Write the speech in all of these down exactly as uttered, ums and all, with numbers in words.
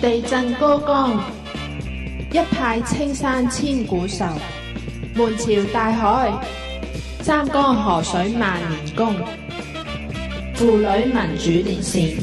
地震高崗，一派青山千古愁。門朝大海，三江河水萬年功。婦女民主連線。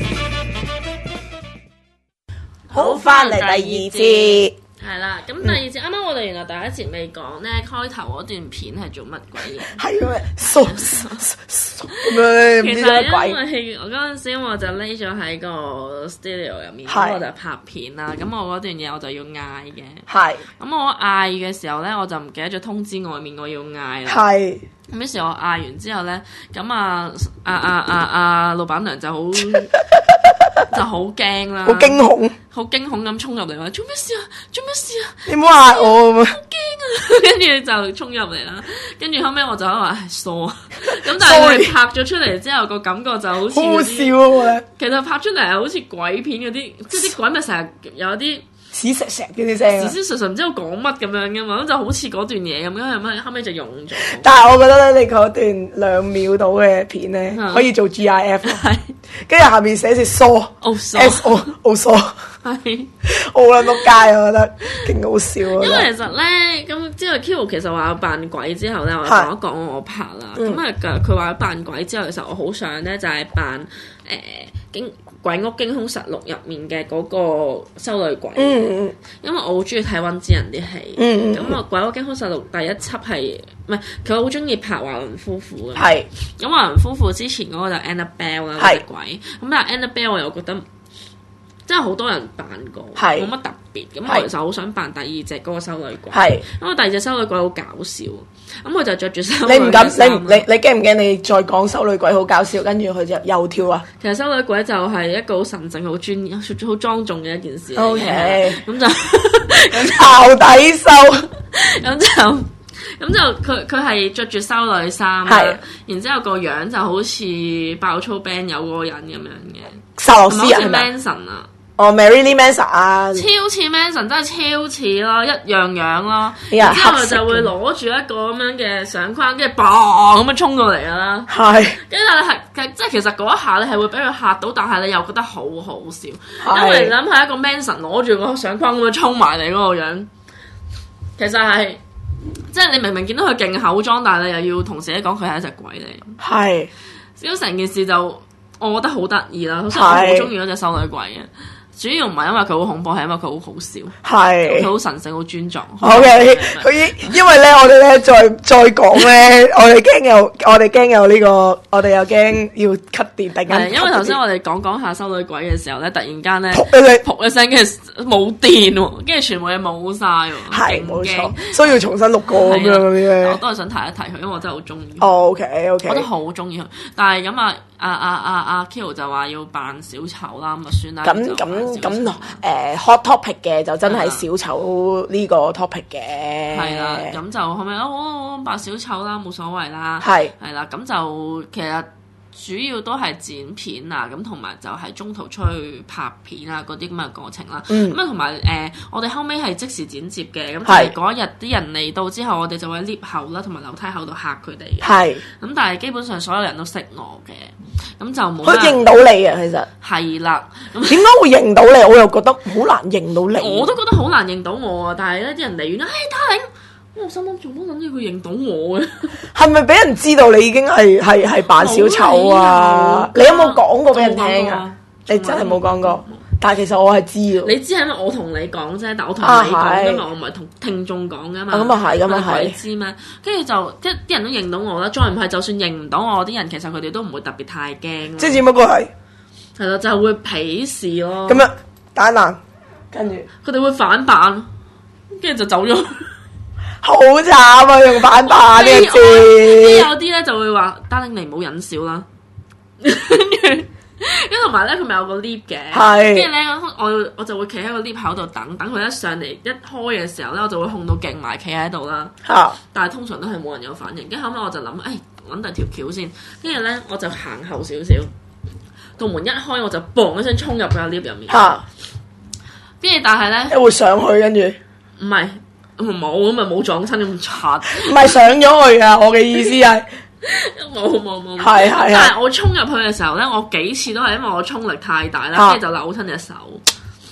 好，翻嚟第二節。 係啦，咁第二節啱啱我哋原來第一節未講咧，開頭嗰段片係做乜鬼嘢？ 係咁樣，咁樣唔知做乜鬼。 其實因為我嗰陣時，我就匿咗喺個 studio 入面， 係咁我就拍片啦。咁我嗰段嘢我就要嗌嘅。 係。 咁我嗌嘅時候咧，我就唔記得咗通知外面我要嗌啦。 係。 咁於是，我嗌完之後咧，咁啊啊啊啊啊老闆娘就好就好驚啦， 好驚恐， 好驚恐咁衝入嚟話：做咩事啊？做咩事啊？ 你唔好嚇我咁啊！ 好驚啊！跟住就衝入嚟啦。跟住後尾我就話：唉，疏啊！咁但係佢拍咗出嚟之後，個感覺就好似好好笑啊！我咧， 其實拍出嚟係好似鬼片嗰啲，即係啲鬼咪成日有啲屎石石嗰啲聲， 屎屎實實唔知道講乜咁樣嘅嘛，咁就好似嗰段嘢咁樣，咁後尾就用咗。 但係我覺得咧，你嗰段兩秒到嘅片咧，可以做 G I F， 跟住下面寫住疏 S O O 疏，係好撚仆街啊！我覺得勁好笑啊！ 因為其實咧，咁之後 Kiro 其實話我扮鬼之後咧，我講一講我拍啦。咁啊，佢話扮鬼之後，其實我好想咧就係扮誒驚鬼屋驚凶實錄入面嘅嗰個修女鬼。嗯嗯，因為我好中意睇溫之仁啲戲。嗯嗯，咁啊，鬼屋驚凶實錄第一輯係唔係佢好中意拍華倫夫婦嘅。係。咁華倫夫婦之前嗰個就 Annabelle 啦，嗰隻鬼。咁但係 Annabelle 我又覺得。真係好多人扮過，冇乜特別。咁我其實好想扮第二隻嗰個修女鬼，因為第二隻修女鬼好搞笑。咁佢就着住修女鬼。你唔敢？你你你驚唔驚？你再講修女鬼好搞笑，跟住佢就又跳啊！ 其實修女鬼就係一個好神聖、好專業、好莊重嘅一件事。 O K， 咁就巢底修， 咁就咁就佢佢係着住修女衫啦，然之後個樣就好似爆粗 band 有嗰個人咁樣嘅。 薩洛斯人係咪 Manson 啊？ 哦 ，Marilyn Manson， 超似 Manson，真係超似咯，一樣樣咯。然之後就會攞住一個咁樣嘅相框，跟住砰咁樣衝到嚟啦。係。跟住但係係即係其實嗰一下你係會俾佢嚇到，但係你又覺得好好笑，因為你諗下一個 Manson 攞住個相框咁樣衝埋嚟嗰個樣，其實係即係你明明見到佢勁口裝，但係你又要同自己講佢係一隻鬼嚟。係。咁成件事就我覺得好得意啦，所以我好中意嗰隻修女鬼嘅。主要唔係因為佢好恐怖，係因為佢好好笑，係佢好神聖、好尊重。 O K，佢因為咧，我哋咧再再講咧，我哋驚有，我哋驚有呢個，我哋又驚要 cut 電，突然間。 因為頭先我哋講講下修女鬼嘅時候咧，突然間咧，噗一聲，噗一聲，跟住冇電喎，跟住全部嘢冇晒喎， 係冇錯，所以要重新錄過咁樣嗰啲咧。 我都係想提一提佢，因為我真係好中意。 O K O K， 我都好中意佢，但係咁啊，阿阿阿阿 Kiro 就話要扮小丑啦，咁啊算啦。 咁咁。咁誒、呃、hot topic 嘅就真係小丑呢個 topic 嘅， 係啦，咁就後尾哦扮小丑啦，冇所謂啦，係係啦，咁就其實主要都係剪片啊，咁同埋就係中途出去拍片啊嗰啲咁嘅過程啦，咁啊同埋誒我哋後尾係即時剪接嘅，咁就係嗰一日啲人嚟到之後，我哋就會喺 lift 口啦，同埋樓梯口度嚇佢哋嘅，係咁但係基本上所有人都識我嘅。咁就冇。佢認到你啊，其實係啦。咁點解會認到你？我又覺得好難認到你。 我都覺得好難認到我啊！但係咧，啲人離遠啦，唉，嘉玲，我心諗做乜諗住佢認到我嘅？係咪俾人知道你已經係係係扮小丑啊？你有冇講過俾人聽啊？你真係冇講過。但係其實我係知喎。 你知係因為我同你講啫，但我同你講，因為我唔係同聽眾講噶嘛。 咁啊係，咁啊係。 鬼知咩？跟住就即係啲人都認到我啦。再唔係，就算認唔到我，啲人其實佢哋都唔會特別太驚。 即係只不過係係咯，就係會鄙視咯。 咁樣打爛，跟住佢哋會反版，跟住就走咗。 好慘啊！用反版呢個字。 有啲咧就會話：Darling，你唔好忍笑啦。跟住。跟住同埋咧，佢咪有個 lift 嘅，跟住咧我我就會企喺個 lift 口度等，等佢一上嚟一開嘅時候咧，我就會控到勁埋企喺度啦。啊、但係通常都係冇人有反應，跟住後尾我就諗，誒揾第條橋先，跟住咧我就行後少少，道門一開我就嘣一聲衝入個 lift 入面。跟住、啊、但係咧， 一會上去跟住， 唔係冇咁咪冇撞親咁柒， 唔係上咗去啊！我嘅意思係。 冇冇冇， 係係但係我衝入去嘅時候咧，我幾次都係因為我衝力太大啦，跟住、啊、就扭親隻手。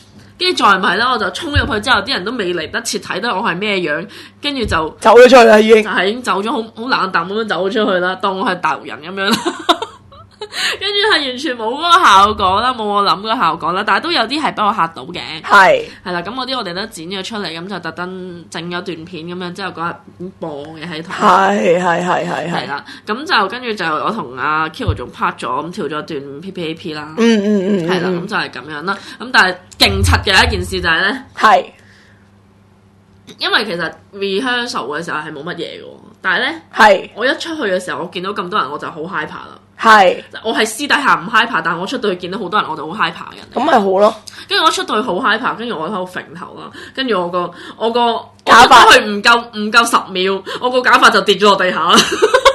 跟住再唔係咧，我就衝入去之後，啲人都未嚟得切睇得我係咩樣，跟住就走咗出去啦，已經就係已經走咗，好好冷淡咁樣走咗出去啦，當我係大陸人咁樣啦。跟住係完全冇嗰個效果啦，冇我諗嗰個效果啦，但係都有啲係俾我嚇到嘅。係係啦，咁嗰啲我哋都剪咗出嚟，咁就特登整咗段片咁樣，之後嗰日播嘅喺台。係係係係係啦，咁就跟住就我同阿 Kilo 仲拍咗咁跳咗段 P P A P 啦。嗯嗯嗯，係啦，咁就係咁樣啦。咁但係勁柒嘅一件事就係咧，係因為其實 rehearsal 嘅時候係冇乜嘢嘅，但係咧係我一出去嘅時候，我見到咁多人，我就好 hyper 啦。係，我係私底下唔 hyper，但係我出到去見到好多人，我就好 hyper 嘅。咁咪好咯。跟住我出到去好 hyper，跟住我喺度揈頭啦。跟住我個我個假髮去唔夠唔夠十秒，我個假髮就跌咗落地下啦。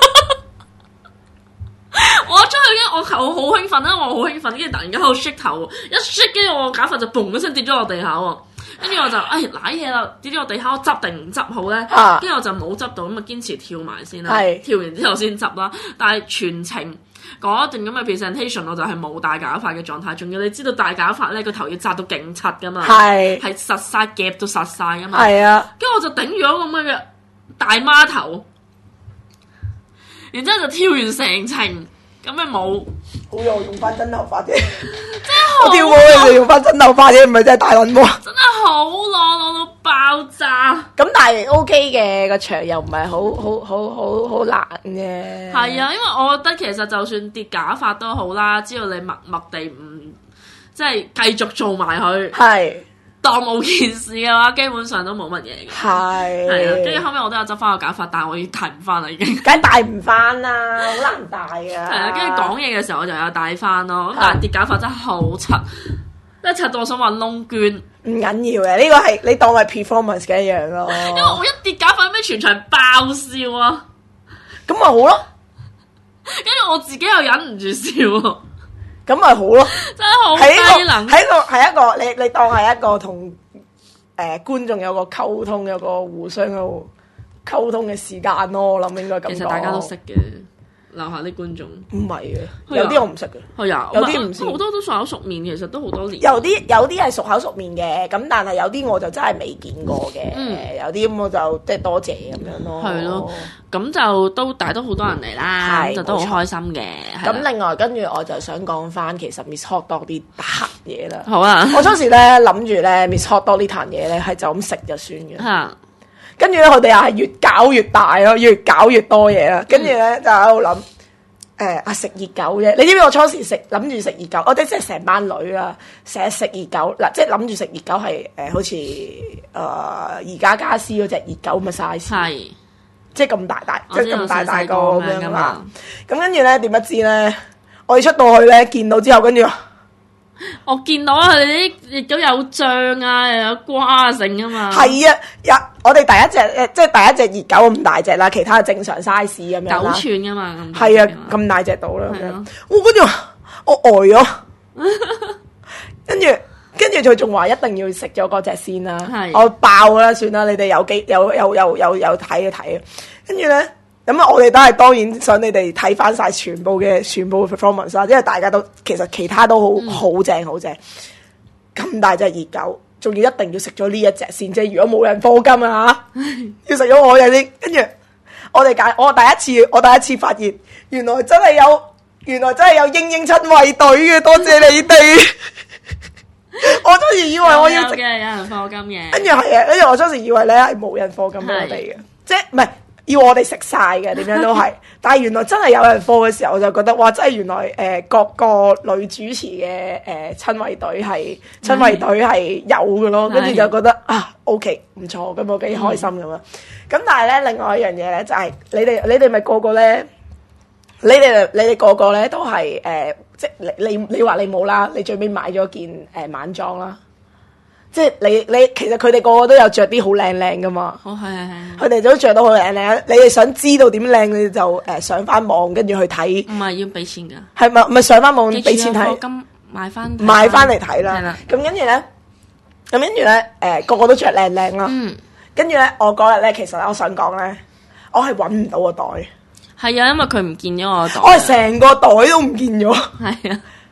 我出去嘅我頭好興奮啦，我好興奮，跟住突然間喺度 shake 頭，一 shake 跟住我個假髮就嘣一聲跌咗落地下喎。跟住我就哎瀨嘢啦，跌咗落地下，我執定唔執好咧？跟住、啊、我就冇執到，咁啊堅持跳埋先啦。是跳完之後先執啦。但係全程嗰一段咁嘅 presentation， 我就係冇戴假髮嘅狀態。仲要你知道戴假髮咧，個頭要紮到勁柒噶嘛，係係實晒夾到實晒噶嘛。係啊。跟住我就頂住咗咁嘅大孖頭，然之後就跳完成程。咁咪冇，好有用翻真頭髮啫，真係我跳舞你就用翻真頭髮啫，唔係真係大撚喎，真係好攞攞到爆炸。咁但係 O K 嘅，個場又唔係好好好好好難嘅。係啊，因為我覺得其實就算跌假髮都好啦，只要你默默地唔即係繼續做埋佢。係。當冇件事嘅話，基本上都冇乜嘢嘅。係係啊，跟住後尾我都有執翻個假髮，但係我已經戴唔翻啦，已經。梗係戴唔翻啦，好難戴啊。係啊，跟住講嘢嘅時候我就有戴翻咯。咁但係跌假髮真係好柒，即係柒到我想話窿捐。唔緊要嘅，呢個係你當係 performance 嘅一樣咯。因為我一跌假髮，咩全場爆笑啊！咁咪好咯。跟住我自己又忍唔住笑。咁咪好咯，真係好低能。喺個係一個你你當係一個同誒、呃、觀眾有個溝通，有個互相嘅溝通嘅時間咯。我諗應該咁講。其實大家都識嘅，樓下啲觀眾。唔係嘅，有啲我唔識嘅。係啊，有啲唔識。好多都熟口熟面，其實都好多年。有啲有啲係熟口熟面嘅，咁但係有啲我就真係未見過嘅。嗯、有啲咁我就即係多謝咁樣咯。係咯。咁就都但係都好多人嚟啦，咁就都好開心嘅。咁另外跟住我就想講翻，其實 Miss Hot Dog 啲黑嘢啦。好啊！我初時咧諗住咧 Miss Hot Dog 呢壇嘢咧係就咁食就算嘅。嚇！跟住咧佢哋又係越搞越大咯，越搞越多嘢啦。跟住咧就喺度諗，誒啊食熱狗啫！你知唔知我初時食諗住食熱狗，我哋即係成班女啦，成日食熱狗嗱，即係諗住食熱狗係誒好似誒宜家家私嗰隻熱狗咁嘅 size。係。即係咁大大，即係咁大大個咁樣噶嘛。咁跟住咧，點不知咧，我哋出到去咧，見到之後，跟住我見到佢哋啲亦都有醬啊，又有瓜剩啊嘛。係啊，有我哋第一隻誒，即係第一隻熱狗咁大隻啦，其他正常 size 咁樣啦。九寸噶嘛。係啊，咁大隻到啦咁樣。我跟住我呆咗，跟住。跟住佢仲話一定要食咗嗰隻先啦，是我爆啦，算啦，你哋有幾有有有有有睇嘅睇啊。跟住咧，咁啊，我哋都係當然想你哋睇翻晒全部嘅全部嘅 performance 啦，因為大家都其實其他都好好、嗯、正好正。咁大隻熱狗，仲要一定要食咗呢一隻先，即係如果冇人課金啊要食咗我嘅先。跟住我哋揀，我第一次我第一次發現，原來真係有，原來真係有英英親衛隊嘅，多謝你哋。我當時以為我要食嘅，有人課金嘅，跟住係啊，跟住我當時以為咧係冇人課金俾我哋嘅，即係唔係要我哋食晒嘅，點樣都係。但係原來真係有人課嘅時候，我就覺得哇，真係原來誒、呃、各個女主持嘅誒親衛隊係親衛隊係有嘅咯，跟住就覺得啊 OK 唔錯，咁我幾開心咁樣。咁、嗯、但係咧，另外一樣嘢咧就係、是、你哋你哋咪個個咧，你哋你哋個個咧都係誒。呃即係你你你話你冇啦，你最尾買咗件誒、呃、晚裝啦。即係你你其實佢哋個個都有着啲好靚靚噶嘛。哦，係係係。佢哋都着到好靚靚。你哋想知道點靚，你哋就誒、呃、上翻網跟住去睇。唔係要俾錢㗎。係咪咪上翻網俾錢睇？金買翻買翻嚟睇啦。係啦。咁跟住咧，咁跟住咧誒個個都着靚靚啦。嗯。跟住咧，我嗰日咧其實咧，我想講咧，我係揾唔到個袋。係啊，因為佢唔見咗我個袋，我係成個袋都唔見咗。係啊，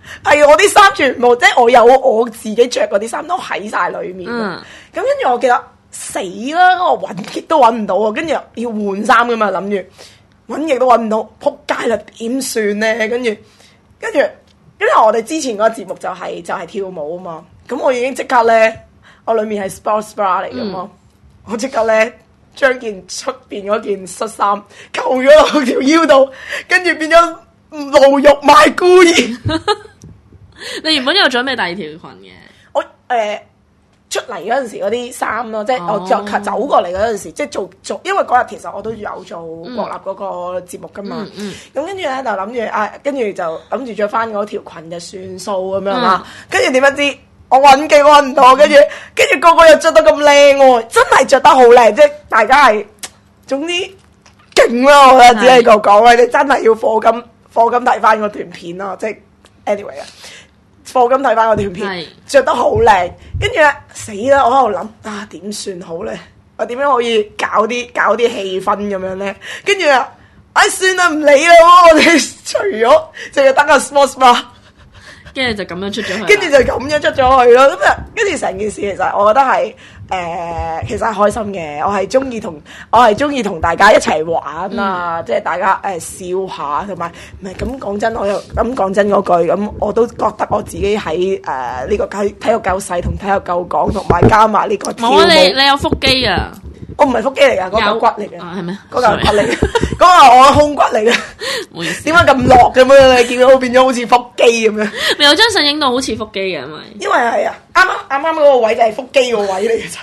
係我啲衫全部，即係我有我自己着嗰啲衫都喺晒裏面。咁跟住我記得死啦，我揾極都揾唔到啊！跟住要換衫噶嘛，諗住揾極都揾唔到，撲街啦，點算咧？跟住跟住，因為我哋之前嗰個節目就係、是、就係、是、跳舞啊嘛，咁我已經即刻咧，我裏面係 sports bra 嚟噶嘛，嗯、我即刻咧將件出邊嗰件恤衫扣咗落條腰度，跟住變咗露肉賣孤兒。 你原本有準備第二條裙嘅， 我誒、呃、出嚟嗰陣時嗰啲衫咯，即係我就走過嚟嗰陣時，即係做做，因為嗰日其實我都有做國立嗰個節目噶嘛，咁跟住咧就諗住啊，跟住就諗住着翻嗰條裙就算數咁樣啦，跟住點不知我揾極揾唔到，跟住跟住個個又着得咁靚喎，真係着得好靚，即係大家係總之勁啦，我覺得只係個講咧，你真係要課金課金睇翻嗰段片咯，即係 anyway 啊。課金睇翻我條片，着得好靚，跟住咧死啦！我喺度諗啊，點算好咧？我點樣可以搞啲搞啲氣氛咁樣咧？跟住啊，唉算啦，唔理啦，我哋除咗淨係得個 sports bra， 跟住就咁樣出咗去， 跟住就咁樣出咗去咯。咁啊，跟住成件事其實我覺得係誒、呃，其實係開心嘅。我係中意同我係中意同大家一齊玩啊，嗯、即係大家誒、呃、笑下，同埋唔係咁講真，我又咁講真嗰句，咁我都覺得我自己喺誒呢個體體育夠細同體育夠講，同埋加埋呢個跳舞。 冇啊！你你有腹肌啊！ 我唔係腹肌嚟㗎，嗰嚿骨嚟嘅。 啊，係咩？ 嗰嚿骨嚟嘅，嗰個係我胸骨嚟嘅。 唔好意思。 點解咁落咁樣？你見到變咗好似腹肌咁樣？ 你有張相影到好似腹肌嘅，因為因為係啊，啱啱啱啱嗰個位就係腹肌個位嚟嘅，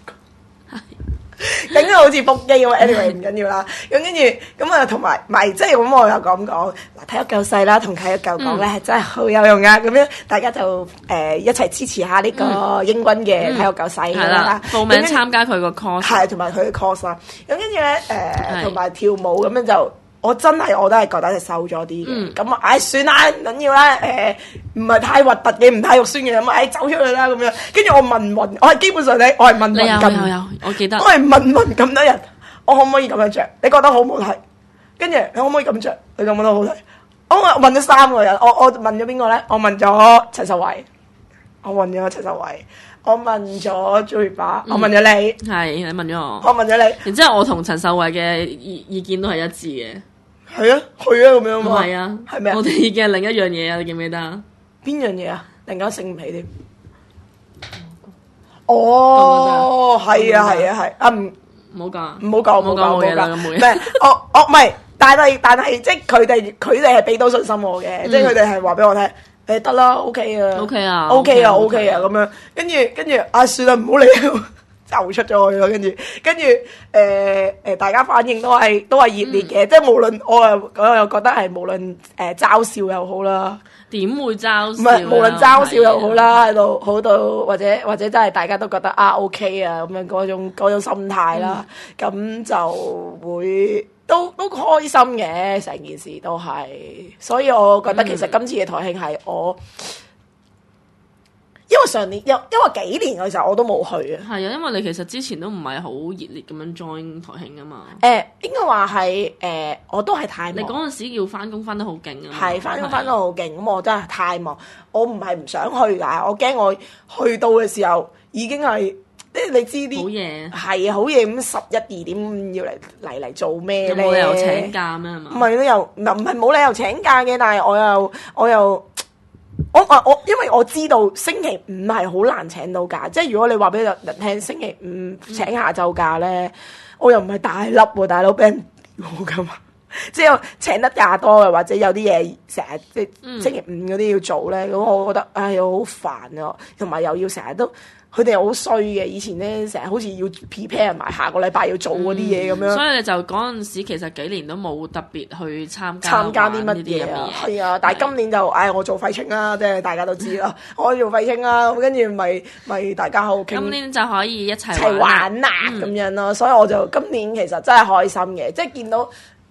整到好似腹肌咁。anyway 唔緊要啦。咁跟住咁啊，同埋咪即係咁，我又咁講嗱，體育夠細啦，同體育夠講咧係真係好有用噶。咁樣大家就誒一齊支持下呢個英軍嘅體育夠細啦。 報名參加佢個 course， 係同埋佢嘅 course 啦。咁跟住咧誒，同埋跳舞咁樣就。我真係我都係覺得係瘦咗啲嘅，咁啊、嗯，唉算啦，唔緊要啦，誒唔係太核突嘅，唔太肉酸嘅，咁唉走出去啦咁樣。跟住我問問，我係基本上咧，我係問問咁， 有有有，我記得， 我係問問咁多人，我可唔可以咁樣着？你覺得好唔好睇？跟住你可唔可以咁着？你覺得好睇？我問咗三個人，我我問咗邊個咧？我問咗陳秀慧，我問咗陳秀慧，我問咗朱月巴，我問咗你， 係你問咗我， 我問咗你， 然之後我同陳秀慧嘅意意見都係一致嘅。 係啊，去啊咁樣嘛。 係啊， 係咪啊？ 我哋意見係另一樣嘢啊，你記唔記得啊？ 邊樣嘢啊？突然間醒唔起添。哦，係啊，係啊，係啊，唔唔好講， 唔好講，唔好講，唔好講。 唔係，我我唔係，但係但係即係佢哋佢哋係俾到信心我嘅，即係佢哋係話俾我聽，誒得啦 ，OK 啊 ，OK 啊 ，OK 啊，OK 啊咁樣，跟住跟住啊算啦，唔好理。就出咗去咯，跟住跟住誒誒，大家反應都係都係熱烈嘅，嗯、即係無論我又我又覺得係無論誒、呃、嘲笑又好啦， 點會嘲笑？唔係無論嘲笑又好啦，喺度好到或者或者真係大家都覺得啊 OK 啊咁樣嗰種嗰種心態啦，咁、嗯、就會都都開心嘅，成件事都係，所以我覺得其實今次嘅台慶係我。因為上年，因因為幾年嘅時候我都冇去啊。 係啊，因為你其實之前都唔係好熱烈咁樣 join 台慶啊嘛。 誒、呃，應該話係誒，我都係太忙。 你嗰陣時要翻工翻得好勁啊。 係翻工翻得好勁，咁的我真係太忙。我唔係唔想去㗎，我驚我去到嘅時候已經係，即係你知啲好夜。係啊，好夜咁十一二點要嚟嚟嚟做咩咧？ 冇理由請假咩嘛？ 唔係都又唔唔係冇理由請假嘅，但係我又我又。我我我，因為我知道星期五係好難請到假，即係如果你話俾人聽星期五請下晝假咧，嗯、我又唔係大粒喎，大佬俾人屌噶嘛，即係請得假多嘅，或者有啲嘢成日即係星期五嗰啲要做咧，咁、嗯、我覺得唉又好煩啊，同埋又要成日都。佢哋好衰嘅，以前咧成日好似要 prepare 埋下個禮拜要做嗰啲嘢咁樣。 所以你就嗰陣時其實幾年都冇特別去參加參加啲乜嘢啊？係啊，但係今年就唉，我做廢青啦，即係大家都知啦，我做廢青啦，咁跟住咪咪大家好傾。 今年就可以一齊一齊玩啊咁樣咯，所以我就今年其實真係開心嘅，即係見到。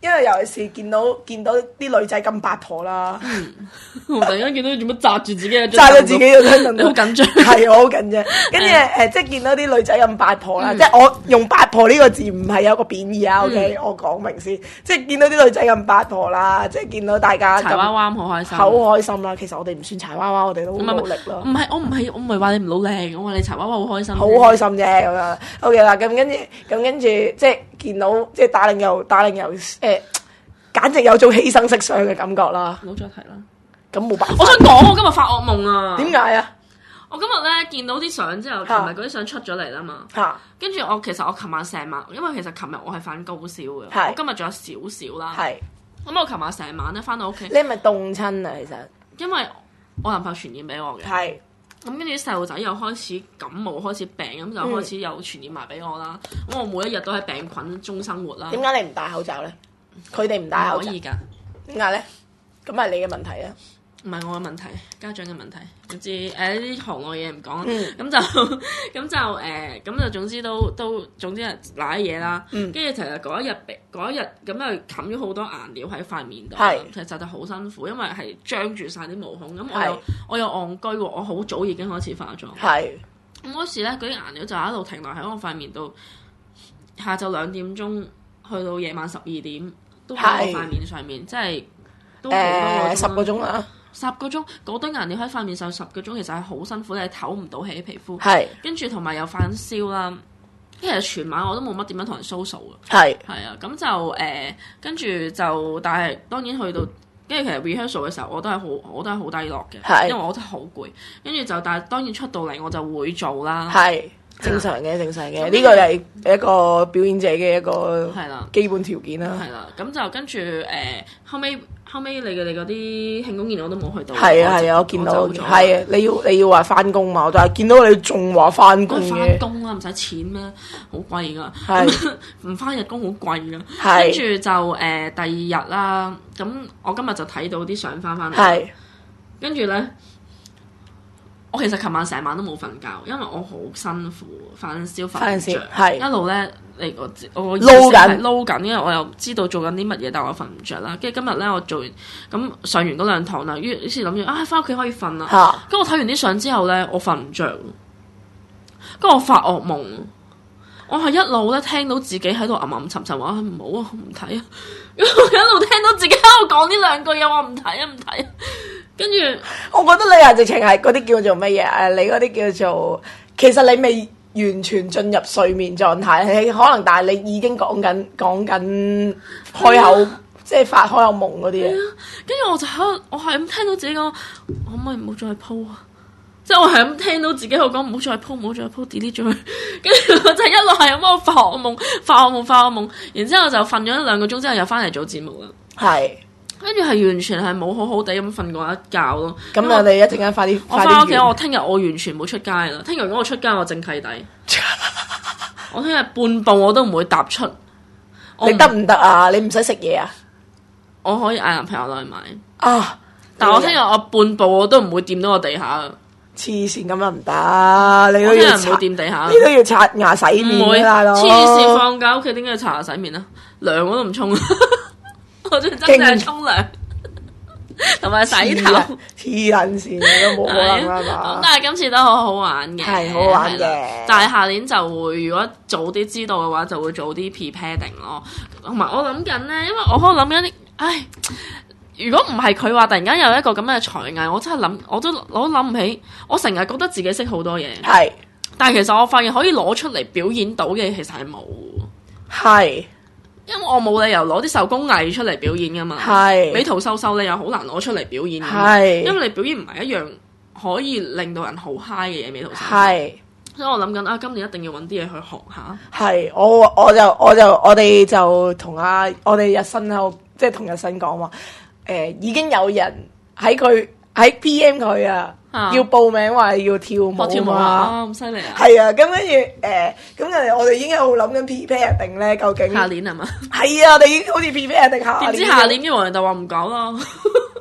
因為尤其是見到見到啲女仔咁八婆啦， 嗯，我突然間見到你做乜紮住自己啊？ 紮咗自己嘅張凳， 你好緊張， 係我好緊張。跟住誒，即係見到啲女仔咁八婆啦，即係我用八婆呢個字唔係有一個貶義啊 ，OK，我講明先。即係見到啲女仔咁八婆啦，即係見到大家柴娃娃好開心， 好開心啦。其實我哋唔算柴娃娃，我哋都好努力咯。 唔係，我唔係，我唔係話你唔努力，我話你柴娃娃好開心， 好開心啫咁樣。OK 啦，咁跟住咁跟住即係見到即係打令又打令又誒。簡直有種犧牲色相嘅感覺啦！ 唔好再提啦。 咁冇辦法。 我想講，我今日發惡夢啊！ 點解啊？ 我今日咧見到啲相之後，琴日嗰啲相出咗嚟啦嘛。嚇！跟住我其實我琴晚成晚，因為其實琴日我係返高燒嘅，我今日仲有少少啦。係。咁我琴晚成晚咧返到屋企。你係咪凍親啊？其實。因為我男朋友傳染俾我嘅。係。咁跟住啲細路仔又開始感冒，開始病，咁就開始又傳染埋俾我啦。咁我每一日都喺病菌中生活啦。點解你唔戴口罩咧？佢哋唔戴口罩，可以㗎？點解咧？咁係你嘅問題啊？唔係我嘅問題，家長嘅問題。總之誒呢啲行內嘢唔講啦。咁、嗯、就咁就誒，咁、呃、就總之都都總之係瀨嘢啦。跟住、嗯、其實嗰一日嗰一日咁就冚咗好多顏料喺塊面度。係。其實就好辛苦，因為係張住晒啲毛孔。咁我又我又戇居喎，我好早已經開始化妝。係。咁嗰時咧，嗰啲顏料就一路停留喺我塊面度，下晝兩點鐘去到夜晚十二點。都喺我塊面上面，即係都好多個十個鐘啦。十個鐘嗰堆顏料喺塊面上十個鐘，其實係好辛苦，你係唞唔到氣皮膚。係跟住同埋又發燒啦。其實全晚我都冇乜點樣同人 social 嘅。係係啊，咁就誒跟住就，但係當然去到跟住其實 rehearsal 嘅時候，我都係好我都係好低落嘅，因為我真係好攰。跟住就但係當然出到嚟我就會做啦。係。正常嘅，正常嘅，呢個係一個表演者嘅一個基本條件啦。係啦，咁就跟住誒後尾後尾你嘅你嗰啲慶功宴我都冇去到。係啊係啊，我見到係啊，你要你要話翻工嘛，但係見到你仲話翻工嘅。翻工啦，唔使錢咩？好貴㗎。係唔翻日工好貴㗎。係跟住就誒第二日啦，咁我今日就睇到啲相翻翻嚟。係跟住咧。我其實琴晚成晚都冇瞓覺，因為我好辛苦，發燒發唔著，係一路咧嚟我我撈緊撈緊，因為我又知道做緊啲乜嘢，但我瞓唔着啦。跟住今日咧，我做完咁上完嗰兩堂啦，於是諗住啊，翻屋企可以瞓啦。跟住我睇完啲相之後咧，我瞓唔着，跟住我發惡夢，我係一路咧聽到自己喺度吟吟沉沉話唔好啊，唔睇啊，因為我一路聽到自己喺度講呢兩句嘢，我唔睇啊，唔睇啊。跟住，我覺得你係直情係嗰啲叫做乜嘢？誒，你嗰啲叫做，其實你未完全進入睡眠狀態，你可能但係你已經講緊講緊開口，啊、即係發開口夢嗰啲嘢。跟住我就喺度，我係咁聽到自己講，可唔可以唔好再鋪啊？即係我係咁聽到自己喺度講，唔好再鋪，唔好再鋪 delete 咗佢。跟住我就一路係咁喺度發惡夢，發惡夢，發惡夢。然之後就瞓咗一兩個鐘之後，又翻嚟做節目啦。係。跟住係完全係冇好好地咁瞓過一覺咯。咁我哋一陣間快啲，我翻屋企，我聽日我完全冇出街啦。聽日如果我出街，我正契弟。我聽日半步我都唔會踏出。你得唔得啊？你唔使食嘢啊？我可以嗌男朋友落去買。啊！但我聽日我半步我都唔會掂到個地下。黐線咁樣唔得，你都要擦。唔會掂地下。你都要刷牙洗面啦，大佬。黐線放假屋企點解要刷牙洗面啊？涼我都唔沖。我真真係沖涼同埋洗頭，黐撚線都冇可能啦嘛！咁但係今次都好好玩嘅，係好玩嘅。但係下年就會，如果早啲知道嘅話，就會早啲 preparing 咯。同埋我諗緊咧，因為我可能諗緊啲，唉，如果唔係佢話突然間有一個咁嘅才藝，我真係諗，我都我都諗唔起。我成日覺得自己識好多嘢，係，但係其實我發現可以攞出嚟表演到嘅，其實係冇，係。因為我冇理由攞啲手工藝出嚟表演噶嘛，係美圖秀秀你又好難攞出嚟表演，係因為你表演唔係一樣可以令到人好 high 嘅嘢，美圖秀秀，係，所以我諗緊啊，今年一定要揾啲嘢去學下。係，我我就我就我哋就同阿我哋日新喺度，即係同日新講話，誒、呃、已經有人喺佢喺 P M 佢啊。要報名話要跳舞啊！跳舞啊！咁犀利啊！係啊，咁跟住誒，咁誒我哋已經喺度諗緊 prepare 定咧，究竟下年係嘛？係啊，我哋已經好似 prepare 定下年。點知下年嘅黃人就話唔搞啦！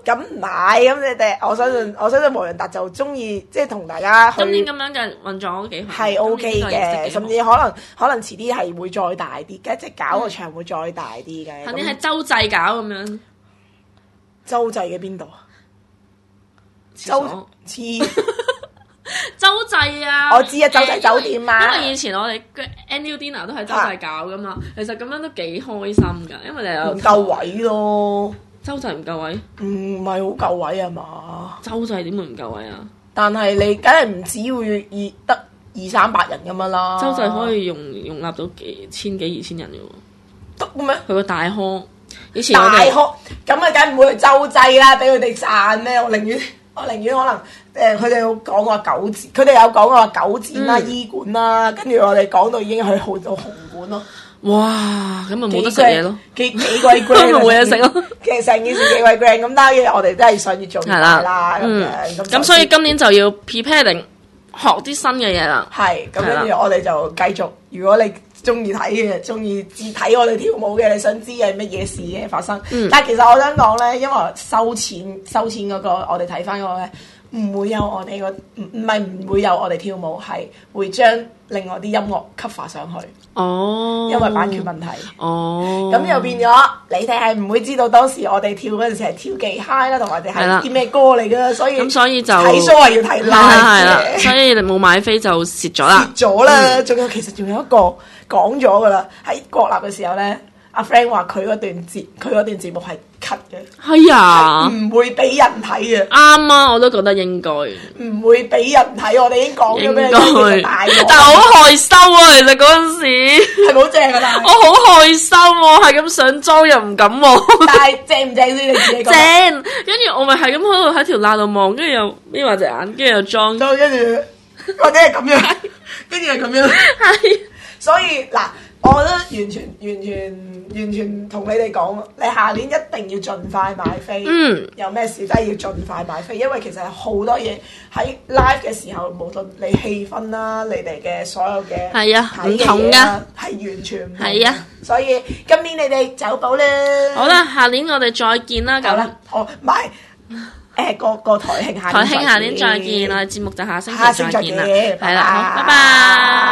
咁唔係，咁你哋我相信我相信無人達就中意即係同大家去。 今年咁樣嘅運作都幾好， 係 OK 嘅，甚至可能可能遲啲係會再大啲嘅，即係搞個場會再大啲嘅。 下年係洲際搞咁樣， 洲際嘅邊度啊？洲黐洲際啊！ 我知啊，洲際酒店啊。 因為以前我哋 annual dinner 都係洲際搞噶嘛，其實咁樣都幾開心㗎，因為你有唔夠位咯。 洲際唔夠位？ 唔係好夠位啊嘛？ 洲際點會唔夠位啊？ 但係你梗係唔止會二得二三百人咁樣啦。 洲際可以容容納到幾千幾二千人嘅喎。 得咩？ 佢個大殼，以前大殼咁啊，梗唔會去洲際啦，俾佢哋散咩？我寧願我寧願可能誒，佢哋有講過九展，佢哋有講過話九展啦、醫館啦，跟住我哋講到已經去去到紅館咯。 哇！咁咪冇得食嘢咯， 幾幾鬼 grand 冇嘢食咯。 其實成件事幾鬼 grand，咁當然我哋都係想要做大啦咁樣。 咁所以今年就要 prepare 定學啲新嘅嘢啦。 係，咁跟住我哋就繼續。如果你中意睇嘅，中意只睇我哋跳舞嘅，你想知係乜嘢事嘅發生？嗯、但係其實我想講咧，因為收錢收錢嗰、嗰個，我哋睇翻嗰個咧，唔會有我哋個唔唔係唔會有我哋跳舞，係會將另外啲音樂 cover 上去。哦，因為版權問題。哦，咁又變咗你哋係唔會知道當時我哋跳嗰陣時係跳幾 high 啦，同埋我哋係啲咩歌嚟㗎，所以咁所以就睇 show 係要睇 live 嘅， 所以你冇買飛就蝕咗啦。 蝕咗啦，仲、嗯、有其實仲有一個講咗㗎啦，喺國立嘅時候咧。阿 Frank 話佢嗰段節，佢嗰段節目係 cut 嘅， 係啊， 唔會俾人睇嘅。 啱啊，我都覺得應該。 唔會俾人睇，我哋已經講咗俾你聽，其實大鑊。 但係好害羞啊，其實嗰陣時係好正㗎啦。 我好害羞喎，係咁上妝又唔敢望。 但係正唔正先？你自己講。 正，跟住我咪係咁喺度喺條罅度望，跟住又眯埋隻眼，跟住又妝， 跟住或者係咁樣，跟住係咁樣。係，所以嗱。我覺得完全完全完全同你哋講，你下年一定要盡快買飛。嗯，有咩事真係要盡快買飛，因為其實好多嘢喺 live 嘅時候，無論你氣氛啦，你哋嘅所有嘅係啊唔同噶， 係完全唔同。 係啊， 所以今年你哋走寶啦。 好啦，下年我哋再見啦。咁， 我買誒個個台慶下台慶下年再見，我哋節目就下星期再見啦。 係啦， 好，拜拜。